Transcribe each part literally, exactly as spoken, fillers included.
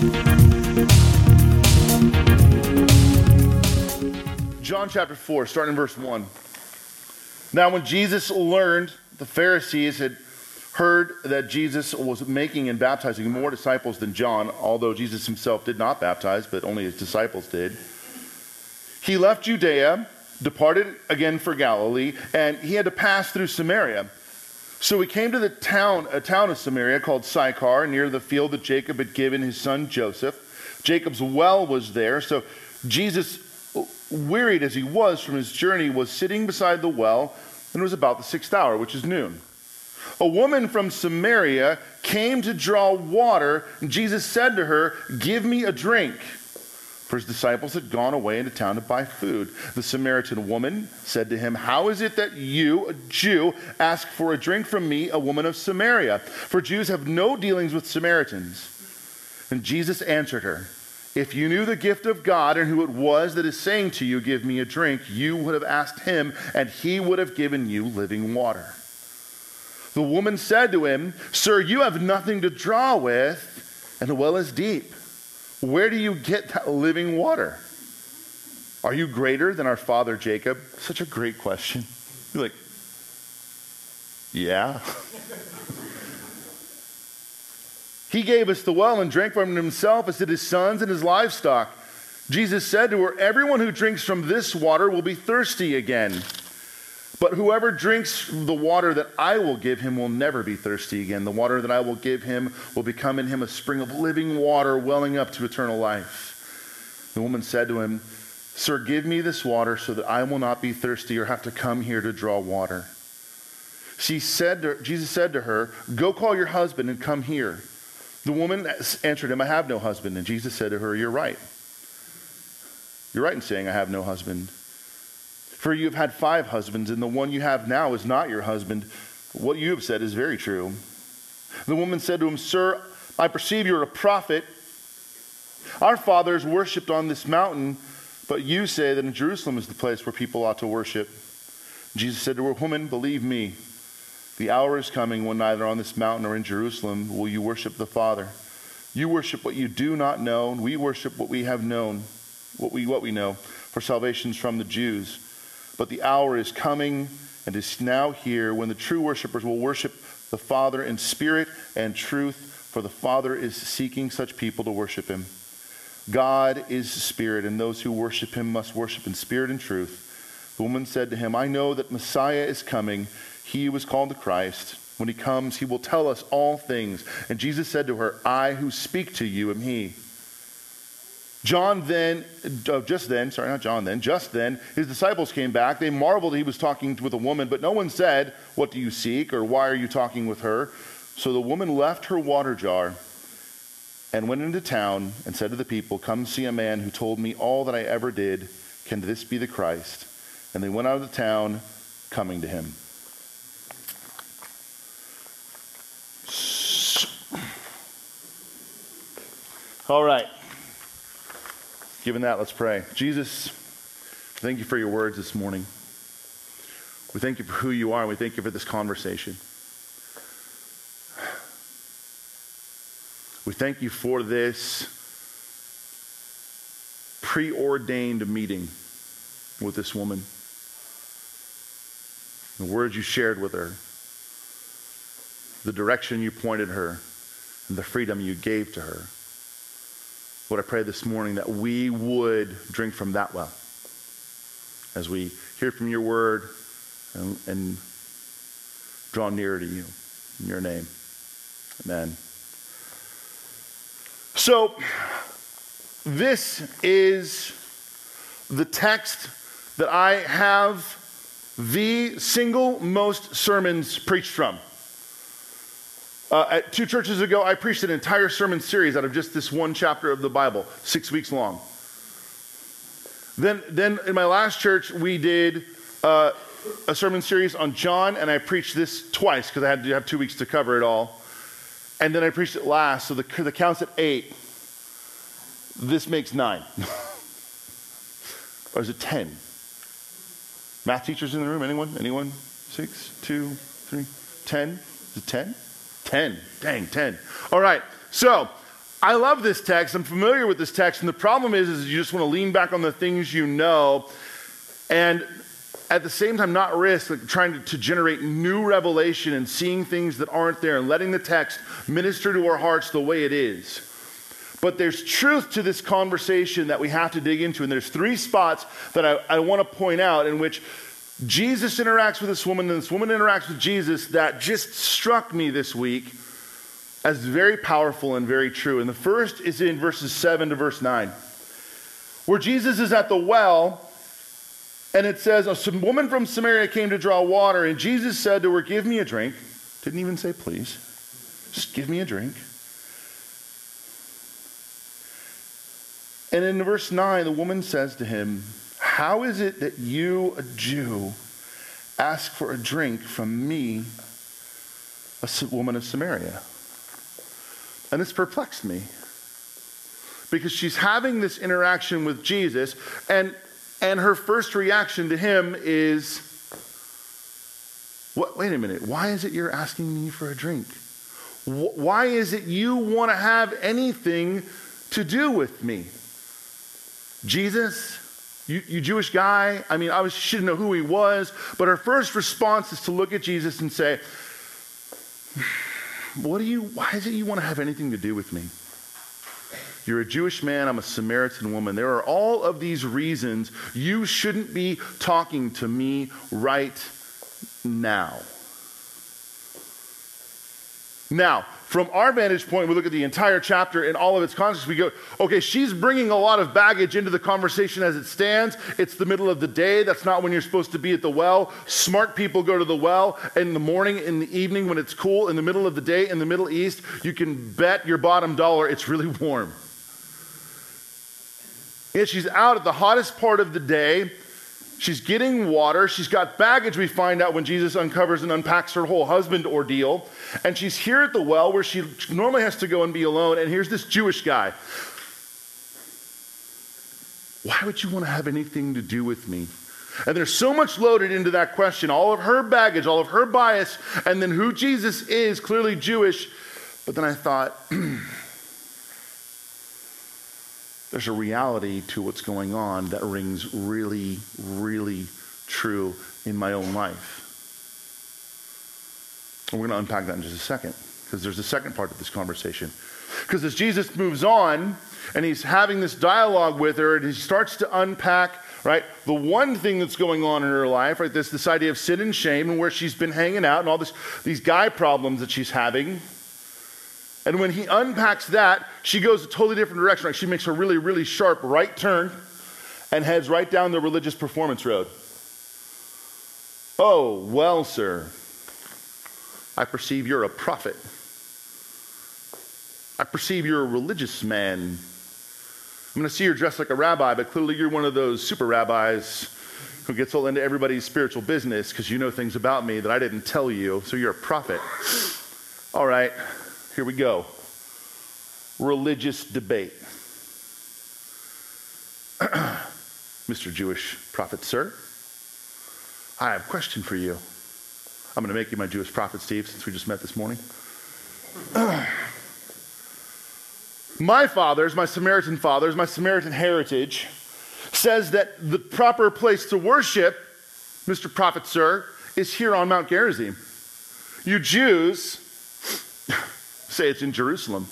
John chapter four, starting in verse one. Now when Jesus learned the Pharisees had heard that Jesus was making and baptizing more disciples than John, although Jesus himself did not baptize, but only his disciples did, he left Judea, departed again for Galilee, and he had to pass through Samaria. So he came to the town, a town of Samaria called Sychar, near the field that Jacob had given his son Joseph. Jacob's well was there, so Jesus, wearied as he was from his journey, was sitting beside the well, and it was about the sixth hour, which is noon. A woman from Samaria came to draw water, and Jesus said to her, "Give me a drink." For his disciples had gone away into town to buy food. The Samaritan woman said to him, "How is it that you, a Jew, ask for a drink from me, a woman of Samaria? For Jews have no dealings with Samaritans." And Jesus answered her, "If you knew the gift of God and who it was that is saying to you, 'Give me a drink,' you would have asked him, and he would have given you living water." The woman said to him, "Sir, you have nothing to draw with, and the well is deep. Where do you get that living water? Are you greater than our father Jacob?" Such a great question. You're like, yeah. "He gave us the well and drank from it himself, as did his sons and his livestock." Jesus said to her, "Everyone who drinks from this water will be thirsty again. But whoever drinks the water that I will give him will never be thirsty again. The water that I will give him will become in him a spring of living water welling up to eternal life." The woman said to him, "Sir, give me this water so that I will not be thirsty or have to come here to draw water." She said to, Jesus said to her, "Go call your husband and come here." The woman answered him, "I have no husband." And Jesus said to her, "You're right. You're right in saying I have no husband. For you have had five husbands, and the one you have now is not your husband. What you have said is very true." The woman said to him, "Sir, I perceive you're a prophet. Our fathers worshipped on this mountain, but you say that in Jerusalem is the place where people ought to worship." Jesus said to her, "Woman, believe me, the hour is coming when neither on this mountain or in Jerusalem will you worship the Father. You worship what you do not know, and we worship what we have known, what we what we know, for salvation is from the Jews. But the hour is coming and is now here when the true worshipers will worship the Father in spirit and truth, for the Father is seeking such people to worship him. God is spirit, and those who worship him must worship in spirit and truth." The woman said to him, "I know that Messiah is coming, he who is called the Christ. When he comes, he will tell us all things." And Jesus said to her, "I who speak to you am he." John then, uh, just then, sorry, not John then, just then, his disciples came back. They marveled that he was talking with a woman, but no one said, "What do you seek?" or "Why are you talking with her?" So the woman left her water jar and went into town and said to the people, "Come see a man who told me all that I ever did. Can this be the Christ?" And they went out of the town, coming to him. All right. Given that, let's pray. Jesus, thank you for your words this morning. We thank you for who you are, and we thank you for this conversation. We thank you for this preordained meeting with this woman. The words you shared with her, the direction you pointed her, and the freedom you gave to her. Lord, I pray this morning that we would drink from that well as we hear from your word and, and draw nearer to you. In your name, amen. So, this is the text that I have the single most sermons preached from. Uh, at two churches ago, I preached an entire sermon series out of just this one chapter of the Bible, six weeks long. Then, then in my last church, we did uh, a sermon series on John, and I preached this twice because I had to have two weeks to cover it all. And then I preached it last, so the, the count's at eight. This makes nine. Or is it ten? Math teachers in the room? Anyone? Anyone? Six, two, three, ten? Is it ten? ten. Dang, ten. All right. So, I love this text. I'm familiar with this text. And the problem is, is you just want to lean back on the things you know and at the same time not risk like, trying to, to generate new revelation and seeing things that aren't there and letting the text minister to our hearts the way it is. But there's truth to this conversation that we have to dig into. And there's three spots that I, I want to point out in which Jesus interacts with this woman and this woman interacts with Jesus that just struck me this week as very powerful and very true. And the first is in verses seven to verse nine, where Jesus is at the well, and it says, a woman from Samaria came to draw water, and Jesus said to her, give me a drink. Didn't even say please. Just give me a drink. And in verse nine, the woman says to him, how is it that you, a Jew, ask for a drink from me, a woman of Samaria? And this perplexed me because she's having this interaction with Jesus, and and her first reaction to him is, what, wait a minute, why is it you're asking me for a drink? Why is it you want to have anything to do with me? Jesus, you, you Jewish guy, I mean, obviously she didn't know who he was, but her first response is to look at Jesus and say, What do you, why is it you want to have anything to do with me? You're a Jewish man, I'm a Samaritan woman. There are all of these reasons you shouldn't be talking to me right now. Now, from our vantage point, we look at the entire chapter in all of its context. We go, okay, she's bringing a lot of baggage into the conversation as it stands. It's the middle of the day. That's not when you're supposed to be at the well. Smart people go to the well in the morning, in the evening when it's cool. In the middle of the day in the Middle East, you can bet your bottom dollar it's really warm. And she's out at the hottest part of the day. She's getting water. She's got baggage, we find out when Jesus uncovers and unpacks her whole husband ordeal. And she's here at the well where she normally has to go and be alone. And here's this Jewish guy. Why would you want to have anything to do with me? And there's so much loaded into that question. All of her baggage, all of her bias, and then who Jesus is, clearly Jewish. But then I thought, there's a reality to what's going on that rings really, really true in my own life. And we're going to unpack that in just a second, because there's a second part of this conversation. Because as Jesus moves on, and he's having this dialogue with her, and he starts to unpack, right, the one thing that's going on in her life, right, this, this idea of sin and shame, and where she's been hanging out, and all this, these guy problems that she's having. And when he unpacks that, she goes a totally different direction. Right? She makes a really, really sharp right turn and heads right down the religious performance road. Oh, well, sir, I perceive you're a prophet. I perceive you're a religious man. I'm going to see you're dressed like a rabbi, but clearly you're one of those super rabbis who gets all into everybody's spiritual business because you know things about me that I didn't tell you, so you're a prophet. All right. Here we go. Religious debate. Mister Jewish prophet, sir, I have a question for you. I'm going to make you my Jewish prophet, Steve, since we just met this morning. My fathers, my Samaritan fathers, my Samaritan heritage says that the proper place to worship, Mister Prophet, sir, is here on Mount Gerizim. You Jews say it's in Jerusalem.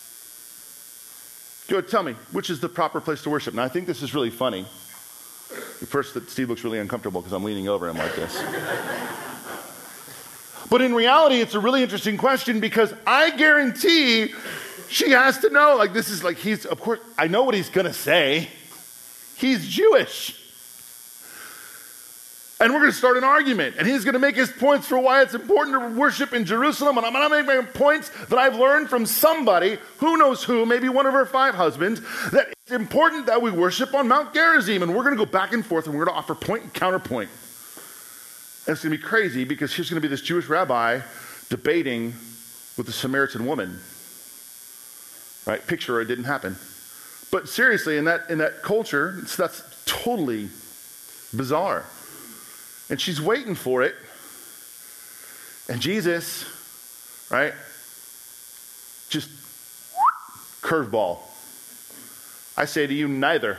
Go tell me, which is the proper place to worship? Now, I think this is really funny. First, that Steve looks really uncomfortable because I'm leaning over him like this. But in reality, it's a really interesting question because I guarantee she has to know, like this is like he's, of course, I know what he's going to say. He's Jewish. And we're going to start an argument. And he's going to make his points for why it's important to worship in Jerusalem. And I'm going to make my points that I've learned from somebody, who knows who, maybe one of her five husbands, that it's important that we worship on Mount Gerizim. And we're going to go back and forth and we're going to offer point and counterpoint. And it's going to be crazy because here's going to be this Jewish rabbi debating with a Samaritan woman. Right? Picture it didn't happen. But seriously, in that in that culture, it's, that's totally bizarre. And she's waiting for it. And Jesus, right, just Curveball. I say to you, neither.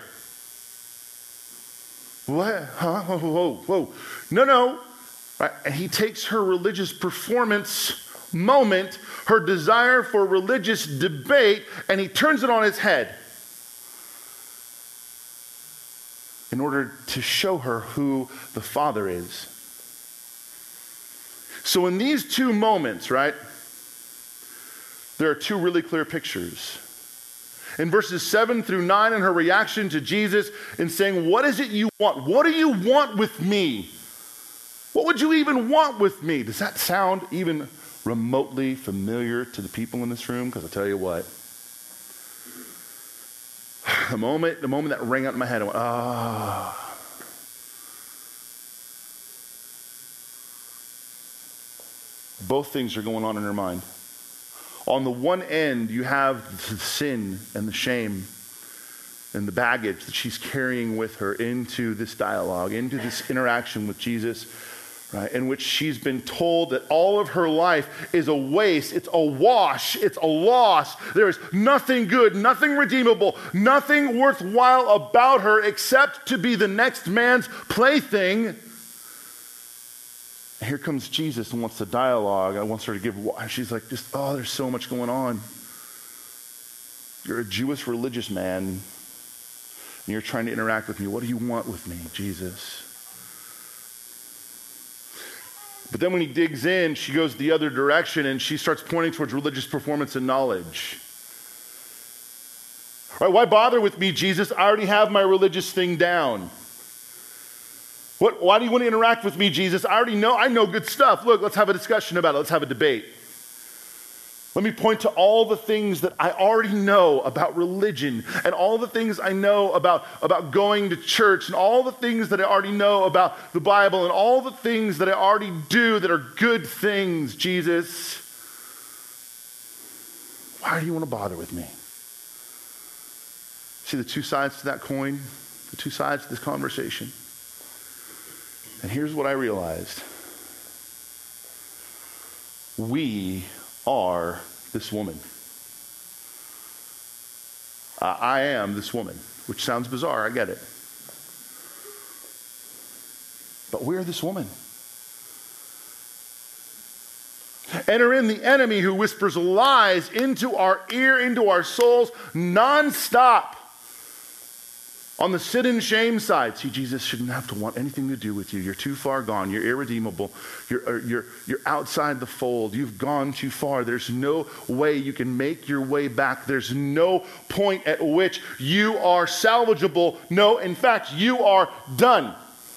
What? Huh? Whoa, whoa, whoa. No, no. Right? And he takes her religious performance moment, her desire for religious debate, and he turns it on its head in order to show her who the Father is. So in these two moments, right, there are two really clear pictures. In verses seven through nine, in her reaction to Jesus in saying, what is it you want? What do you want with me? What would you even want with me? Does that sound even remotely familiar to the people in this room? Because I'll tell you what, the moment, the moment that rang out in my head, I went, ah. Both things are going on in her mind. On the one end, you have the sin and the shame and the baggage that she's carrying with her into this dialogue, into this interaction with Jesus, right, in which she's been told that all of her life is a waste, it's a wash, it's a loss. There is nothing good, nothing redeemable, nothing worthwhile about her except to be the next man's plaything. And here comes Jesus and wants the dialogue. I wants her to give, she's like, just, oh, there's so much going on. You're a Jewish religious man, and you're trying to interact with me. What do you want with me, Jesus? But then when he digs in, she goes the other direction, and she starts pointing towards religious performance and knowledge. All right, why bother with me, Jesus? I already have my religious thing down. What, why do you want to interact with me, Jesus? I already know, I know good stuff. Look, let's have a discussion about it. Let's have a debate. Let me point to all the things that I already know about religion and all the things I know about, about going to church and all the things that I already know about the Bible and all the things that I already do that are good things, Jesus. Why do you want to bother with me? See the two sides to that coin? The two sides to this conversation? And here's what I realized. We are this woman. Uh, I am this woman, which sounds bizarre, I get it. But we're this woman. Enter in the enemy who whispers lies into our ear, into our souls, nonstop. On the sin and shame side, see, Jesus shouldn't have to want anything to do with you. You're too far gone. You're irredeemable. You're, you're, you're outside the fold. You've gone too far. There's no way you can make your way back. There's no point at which you are salvageable. No, in fact, you are done.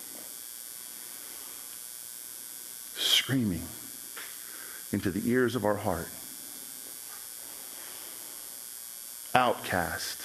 Screaming into the ears of our heart. Outcast.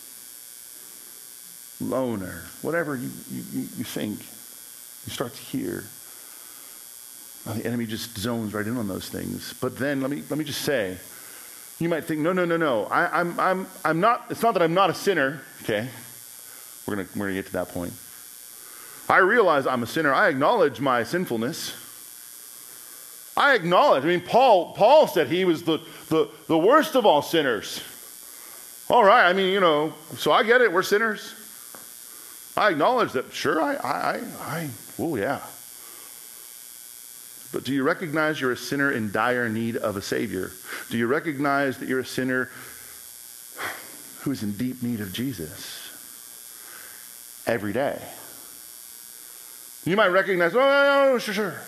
Loner, whatever you, you, you think, you start to hear. Well, the enemy just zones right in on those things. But then let me let me just say, you might think, no, no, no, no. I, I'm I'm I'm not. It's not that I'm not a sinner. Okay, we're gonna we're gonna get to that point. I realize I'm a sinner. I acknowledge my sinfulness. I acknowledge. I mean, Paul Paul said he was the the the worst of all sinners. All right. I mean, you know. So I get it. We're sinners. I acknowledge that, sure, I, I, I, oh yeah. But do you recognize you're a sinner in dire need of a Savior? Do you recognize that you're a sinner who is in deep need of Jesus every day? You might recognize, oh, no, no, sure, sure.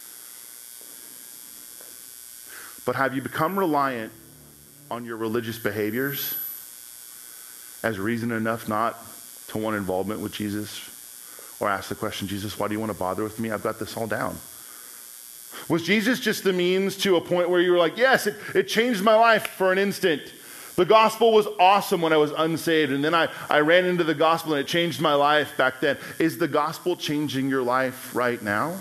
But have you become reliant on your religious behaviors as reason enough not to want involvement with Jesus, or ask the question, Jesus, why do you want to bother with me? I've got this all down. Was Jesus just the means to a point where you were like, yes, it, it changed my life for an instant. The gospel was awesome when I was unsaved, and then I, I ran into the gospel and it changed my life back then. Is the gospel changing your life right now?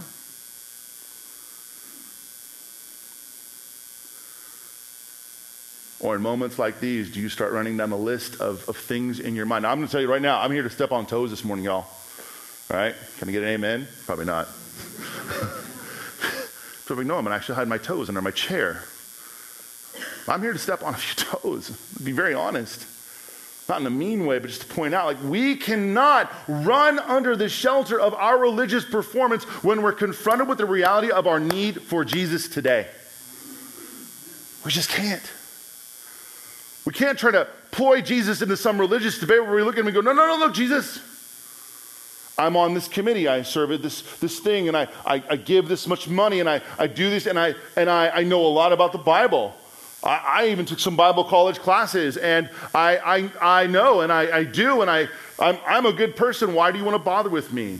Or in moments like these, do you start running down a list of, of things in your mind? Now, I'm going to tell you right now, I'm here to step on toes this morning, y'all. All right? Can I get an amen? Probably not. Probably no, I'm going to actually hide my toes under my chair. I'm here to step on a few toes, to be very honest. Not in a mean way, but just to point out, like, we cannot run under the shelter of our religious performance when we're confronted with the reality of our need for Jesus today. We just can't. We can't try to ploy Jesus into some religious debate where we look at him and go, no, no, no, look, Jesus, I'm on this committee, I serve at this, this thing, and I, I, I give this much money, and I, I do this, and I and I, I know a lot about the Bible. I, I even took some Bible college classes, and I I, I know, and I, I do, and I, I'm, I'm a good person. Why do you want to bother with me?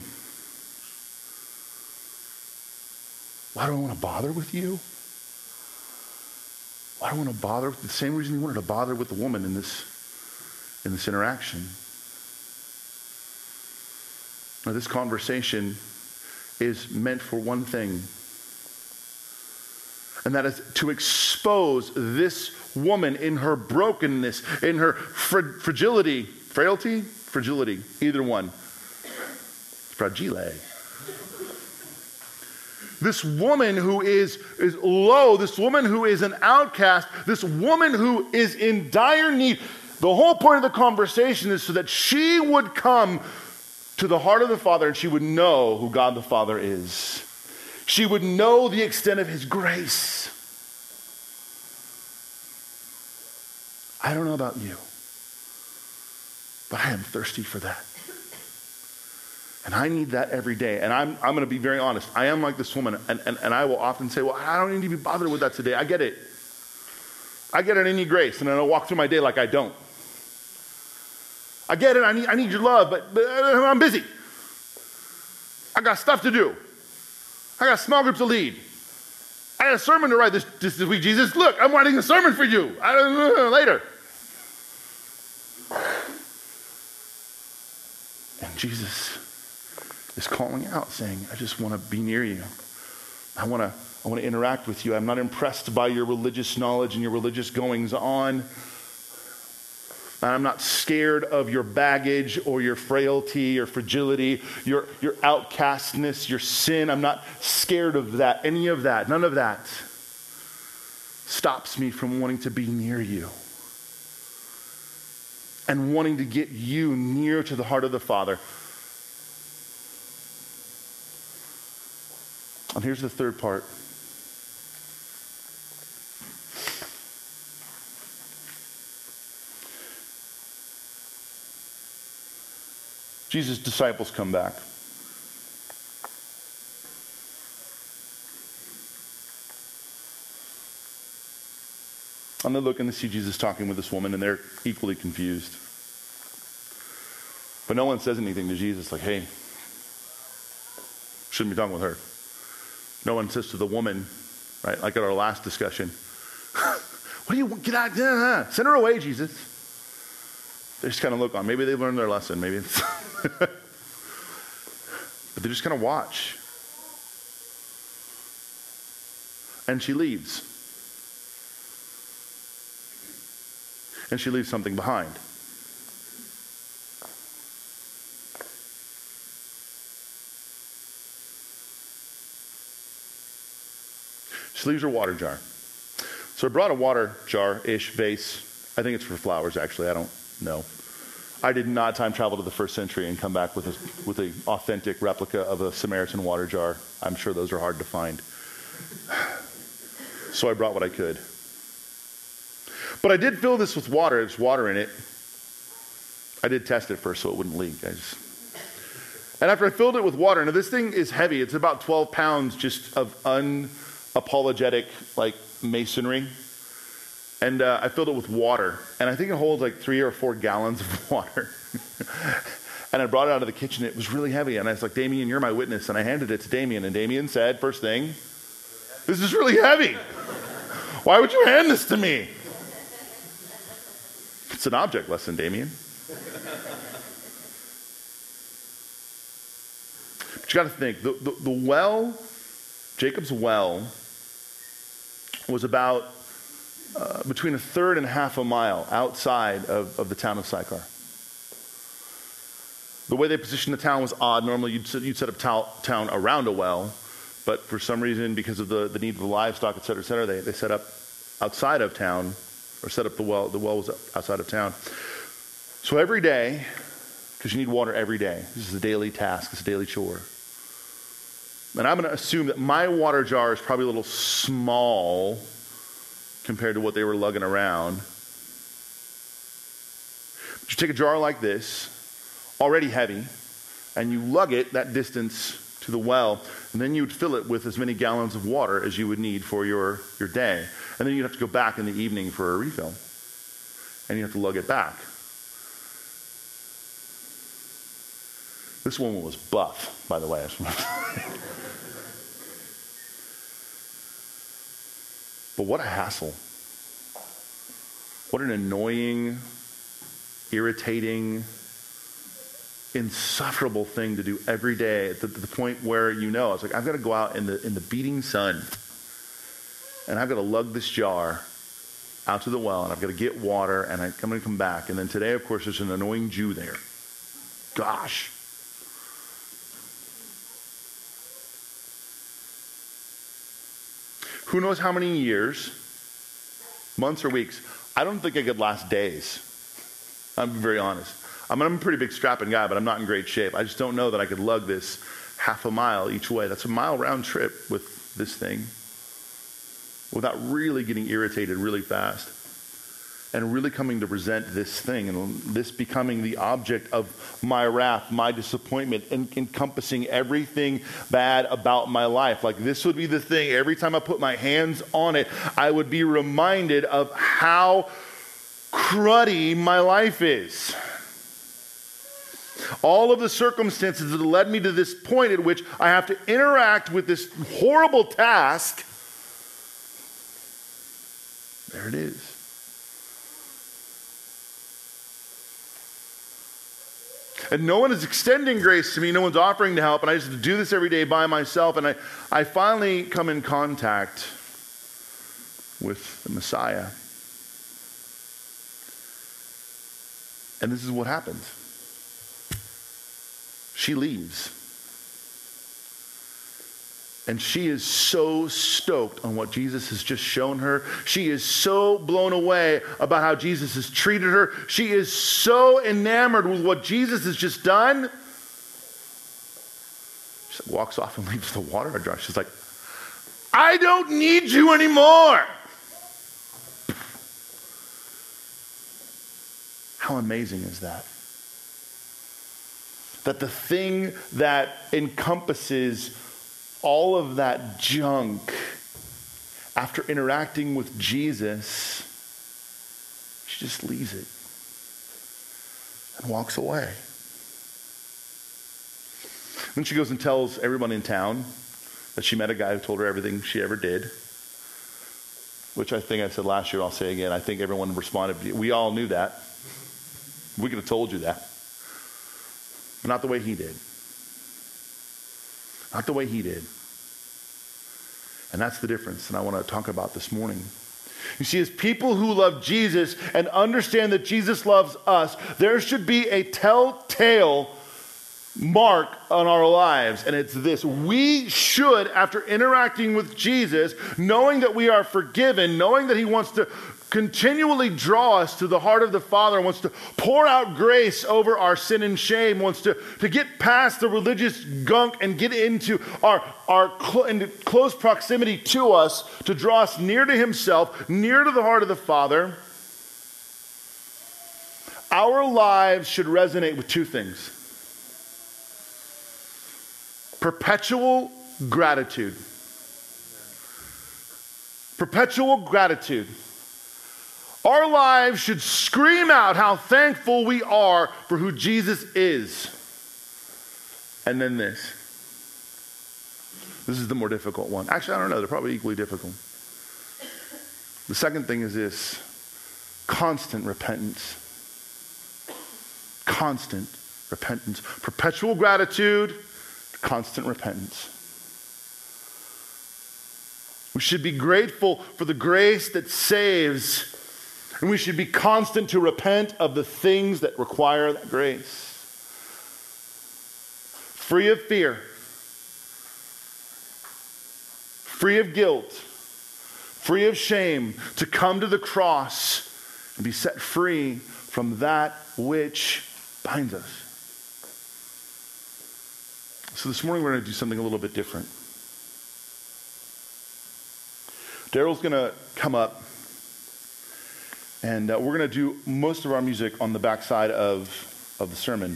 Why do I want to bother with you? Why do I want to bother with the same reason you wanted to bother with the woman in this, in this interaction? Now, this conversation is meant for one thing, and that is to expose this woman in her brokenness, in her fra- fragility, frailty, fragility, either one. Fragile. This woman who is, is low, this woman who is an outcast, this woman who is in dire need. The whole point of the conversation is so that she would come to the heart of the Father and she would know who God the Father is. She would know the extent of his grace. I don't know about you, but I am thirsty for that. And I need that every day. And I'm, I'm going to be very honest. I am like this woman, and, and, and I will often say, well, I don't need to be bothered with that today. I get it. I get it. I need grace, and then I'll walk through my day like I don't. I get it. I need, I need your love, but, but I'm busy. I got stuff to do. I got small groups to lead. I got a sermon to write this, this, this week, Jesus. Look, I'm writing a sermon for you. I don't know, later. And Jesus is calling out, saying, I just want to be near you. I want to I want to interact with you. I'm not impressed by your religious knowledge and your religious goings on. I'm not scared of your baggage or your frailty or fragility, your, your outcastness, your sin. I'm not scared of that, any of that. None of that stops me from wanting to be near you and wanting to get you near to the heart of the Father. And here's the third part. Jesus' disciples come back. And they look and they see Jesus talking with this woman, and they're equally confused. But no one says anything to Jesus like, hey, shouldn't be talking with her. No one says to the woman, right, like at our last discussion, what do you want? Get out, yeah, send her away, Jesus. They just kind of look on. Maybe they learned their lesson. Maybe it's but they just kind of watch. And she leaves. And she leaves something behind. She leaves her water jar. So I brought a water jar-ish vase. I think it's for flowers, actually. I don't know. I did not time travel to the first century and come back with a, with an authentic replica of a Samaritan water jar. I'm sure those are hard to find. So I brought what I could. But I did fill this with water. There's water in it. I did test it first so it wouldn't leak. I just... And after I filled it with water, now this thing is heavy. It's about twelve pounds just of unapologetic, like, masonry. And uh, I filled it with water. And I think it holds like three or four gallons of water. And I brought it out of the kitchen. It was really heavy. And I was like, Damien, you're my witness. And I handed it to Damien. And Damien said, first thing, this is really heavy. Why would you hand this to me? It's an object lesson, Damien. But you got to think, the, the, the well, Jacob's well, was about uh, between a third and half a mile outside of, of the town of Sychar. The way they positioned the town was odd. Normally you'd, you'd set up ta- town around a well, but for some reason, because of the, the need of the livestock, et cetera, et cetera, they, they set up outside of town, or set up the well. The well was outside of town. So every day, because you need water every day. This is a daily task. It's a daily chore. And I'm going to assume that my water jar is probably a little small compared to what they were lugging around. But you take a jar like this, already heavy, and you lug it that distance to the well, and then you would fill it with as many gallons of water as you would need for your, your day. And then you'd have to go back in the evening for a refill. And you have to lug it back. This woman was buff, by the way. But what a hassle. What an annoying, irritating, insufferable thing to do every day at the, the point where you know, it's like, I've got to go out in the in the beating sun and I've got to lug this jar out to the well and I've got to get water and I, I'm going to come back. And then today, of course, there's an annoying Jew there. Gosh. Who knows how many years, months or weeks. I don't think I could last days. I'm very honest. I mean, I'm a pretty big strapping guy, but I'm not in great shape. I just don't know that I could lug this half a mile each way. That's a mile round trip with this thing without really getting irritated really fast and really coming to resent this thing and this becoming the object of my wrath, my disappointment, and encompassing everything bad about my life. Like this would be the thing. Every time I put my hands on it, I would be reminded of how cruddy my life is. All of the circumstances that led me to this point at which I have to interact with this horrible task. There it is. And no one is extending grace to me. No one's offering to help. And I just have to do this every day by myself. And I, I finally come in contact with the Messiah. And this is what happens. She leaves. And she is so stoked on what Jesus has just shown her. She is so blown away about how Jesus has treated her. She is so enamored with what Jesus has just done. She walks off and leaves the water jar. She's like, I don't need you anymore. How amazing is that? That the thing that encompasses all of that junk, after interacting with Jesus, she just leaves it and walks away. Then she goes and tells everyone in town that she met a guy who told her everything she ever did, which I think I said last year, I'll say again. I think everyone responded. We all knew that. We could have told you that. But not the way he did. Not the way he did. And that's the difference that I want to talk about this morning. You see, as people who love Jesus and understand that Jesus loves us, there should be a telltale mark on our lives, and it's this. We should, after interacting with Jesus, knowing that we are forgiven, knowing that he wants to continually draw us to the heart of the Father, wants to pour out grace over our sin and shame, wants to, to get past the religious gunk and get into our, our cl- into close proximity to us, to draw us near to himself, near to the heart of the Father. Our lives should resonate with two things. Perpetual gratitude. Perpetual gratitude. Our lives should scream out how thankful we are for who Jesus is. And then this. This is the more difficult one. Actually, I don't know. They're probably equally difficult. The second thing is this. Constant repentance. Constant repentance. Perpetual gratitude. Constant repentance. We should be grateful for the grace that saves. And we should be constant to repent of the things that require that grace. Free of fear. Free of guilt. free of shame, to come to the cross and be set free from that which binds us. So this morning we're going to do something a little bit different. Daryl's going to come up, and uh, we're going to do most of our music on the backside of, of the sermon.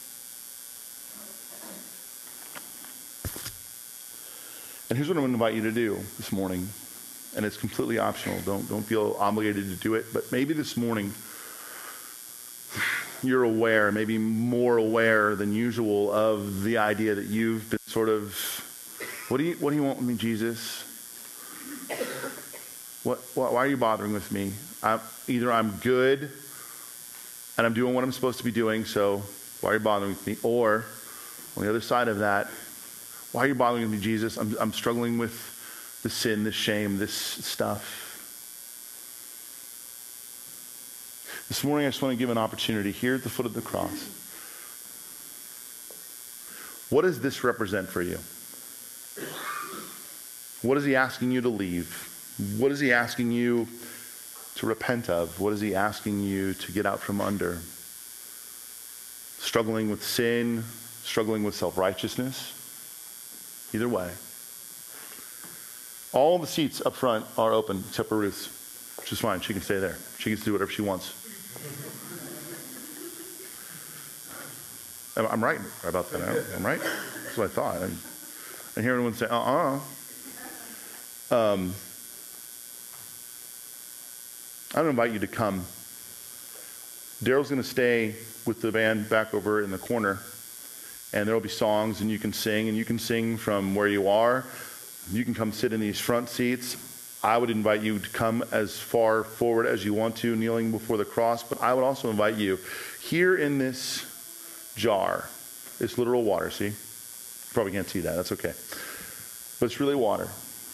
And here's what I'm going to invite you to do this morning. And it's completely optional. Don't, don't feel obligated to do it. But maybe this morning you're aware, maybe more aware than usual, of the idea that you've been sort of, what do you, what do you want with me, Jesus? What, what, why are you bothering with me? I'm, either I'm good and I'm doing what I'm supposed to be doing, so why are you bothering with me? Or on the other side of that, why are you bothering with me, Jesus? I'm, I'm struggling with the sin, this shame, this stuff. This morning I just want to give an opportunity here at the foot of the cross. What does this represent for you? What is he asking you to leave? What is he asking you to repent of? What is he asking you to get out from under? Struggling with sin, struggling with self-righteousness? Either way. All the seats up front are open except for Ruth's, which is fine. She can stay there. She gets to do whatever she wants. I'm right about that. I'm right. That's what I thought. And I hear everyone say, uh-uh. Um, I'm going to invite you to come. Daryl's going to stay with the band back over in the corner, and there will be songs, and you can sing, and you can sing from where you are. You can come sit in these front seats. I would invite you to come as far forward as you want to, kneeling before the cross, but I would also invite you, here in this jar, it's literal water, see? You probably can't see that, that's okay. But it's really water.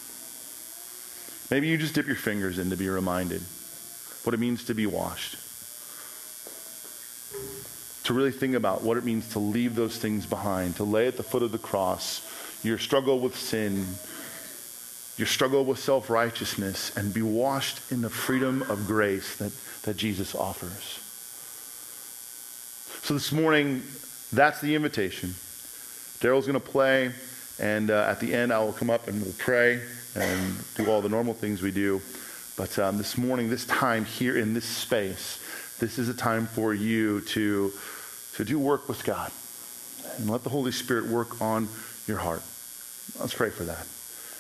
Maybe you just dip your fingers in to be reminded what it means to be washed. To really think about what it means to leave those things behind, to lay at the foot of the cross your struggle with sin, your struggle with self-righteousness, and be washed in the freedom of grace that, that Jesus offers. So this morning, that's the invitation. Daryl's going to play, and uh, at the end I will come up and we'll pray and do all the normal things we do. But um, this morning, this time here in this space, this is a time for you to, to do work with God and let the Holy Spirit work on your heart. Let's pray for that.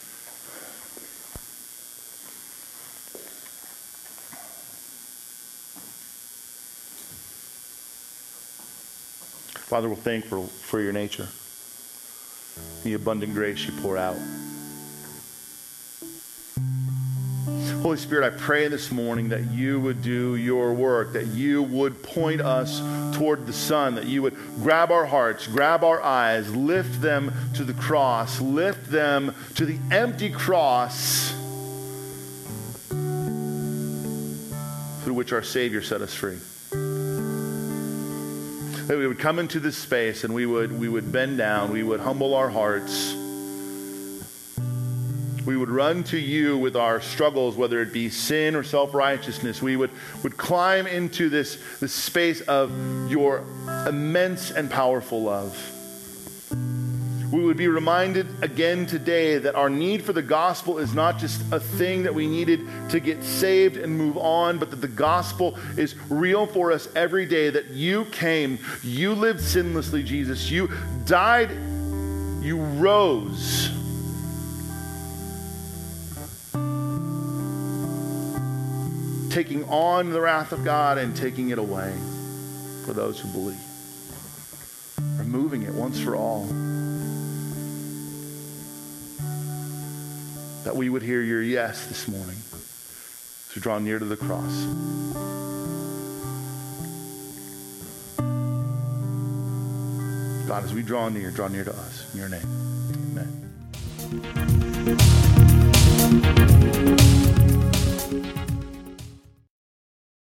Father, we're thankful for your nature, the abundant grace you pour out. Holy Spirit, I pray this morning that you would do your work, that you would point us toward the Son, that you would grab our hearts, grab our eyes, lift them to the cross, lift them to the empty cross through which our Savior set us free. That we would come into this space and we would, we would bend down, we would humble our hearts. We would run to you with our struggles, whether it be sin or self-righteousness. We would, would climb into this, this space of your immense and powerful love. We would be reminded again today that our need for the gospel is not just a thing that we needed to get saved and move on, but that the gospel is real for us every day, that you came, you lived sinlessly, Jesus. You died, you rose. Taking on the wrath of God and taking it away for those who believe. Removing it once for all. That we would hear your yes this morning to draw near to the cross. God, as we draw near, draw near to us. In your name, amen.